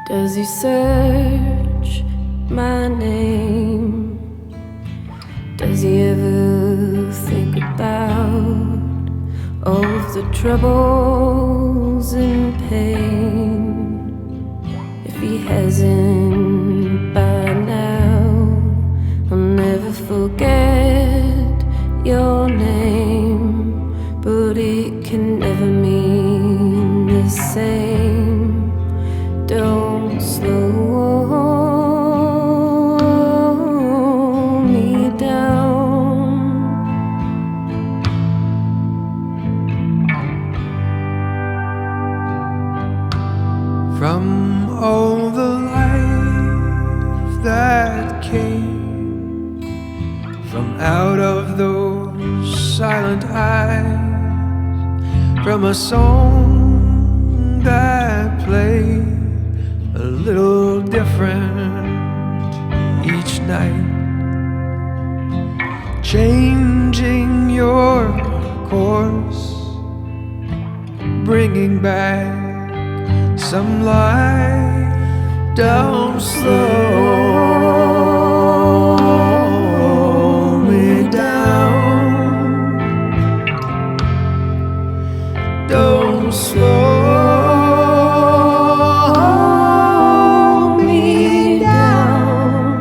Does he search my name? Does he ever think about all of the troubles and pain? If he hasn't by now, I'll never forget your name, but it can never mean the same. Don't slow me down. From all the life that came from out of those silent eyes, from a song that played a little different each night, changing your course, bringing back some life. Don't slow me down. Don't slow me down.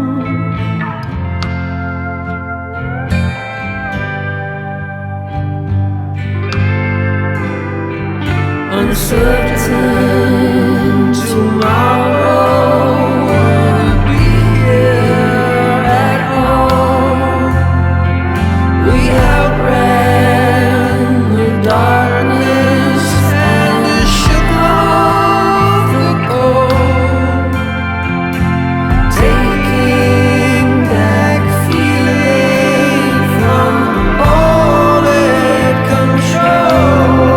Uncertain tomorrow, will you be here at all? We outran the darkness and shook off the cold, taking back feeling from all that control.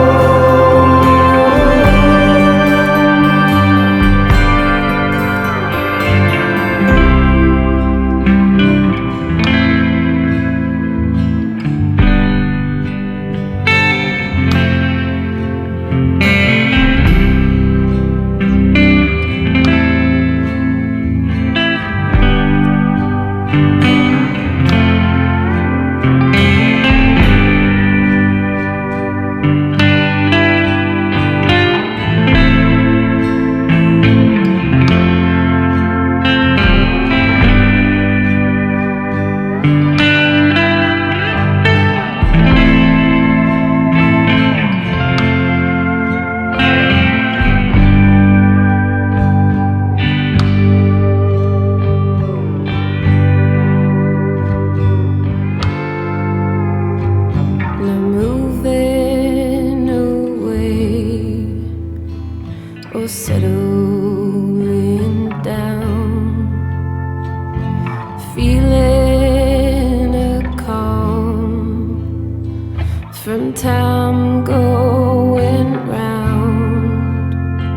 Or settling down, feeling a calm from time going round,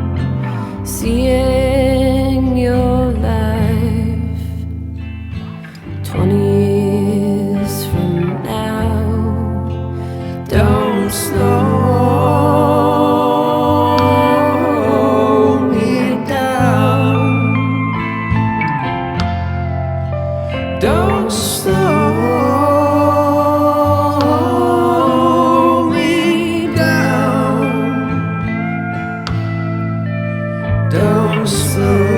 seeing your life 20 years from now. Don't slow Don't slow me down. Don't slow